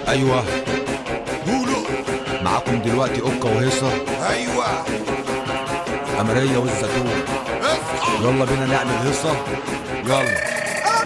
ايوه قولوا. معاكم دلوقتي اوكا وهيصه. ايوه قمريه والزيتون. اصحى. يلا بينا نعمل هيصه. يلا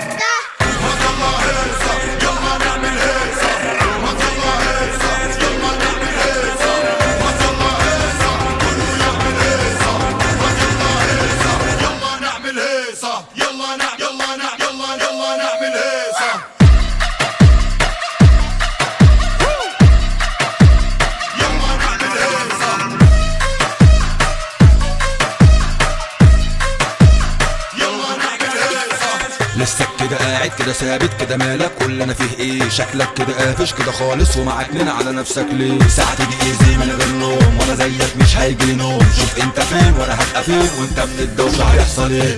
لسه كده قاعد كده ثابت كده مالك كل انا فيه ايه؟ شكلك كده قافش كده خالص ومعكنن على نفسك ليه؟ ساعتي دي ايزي من غير نوم وانا زيك مش هيجي نوم. شوف انت فين وانا هبقى فين وانت من الدوشه هيحصل ايه؟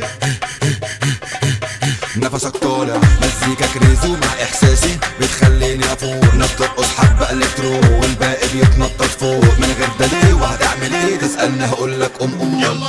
نفسك طالع مزيكا كريزو مع احساسي بتخليني افوق. ناس بترقص حبه الكترو والباقي بيتنطط فوق من غير دليل. وهتعمل ايه؟ تسالني هقولك قوم قوم.